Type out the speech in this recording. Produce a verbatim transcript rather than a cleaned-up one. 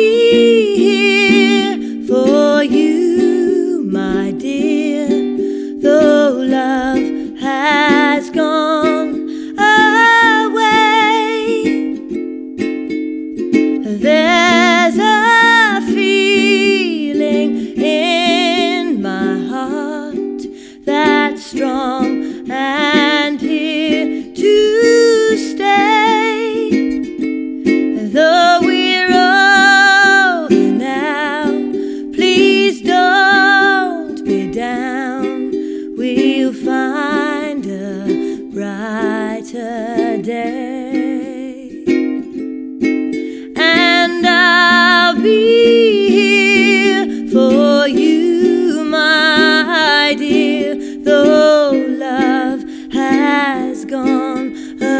be here for you, my dear, though love has gone away. There's a feeling in my heart that's strong and here to stay. Though we're older now, please don't be down. We'll find a brighter day.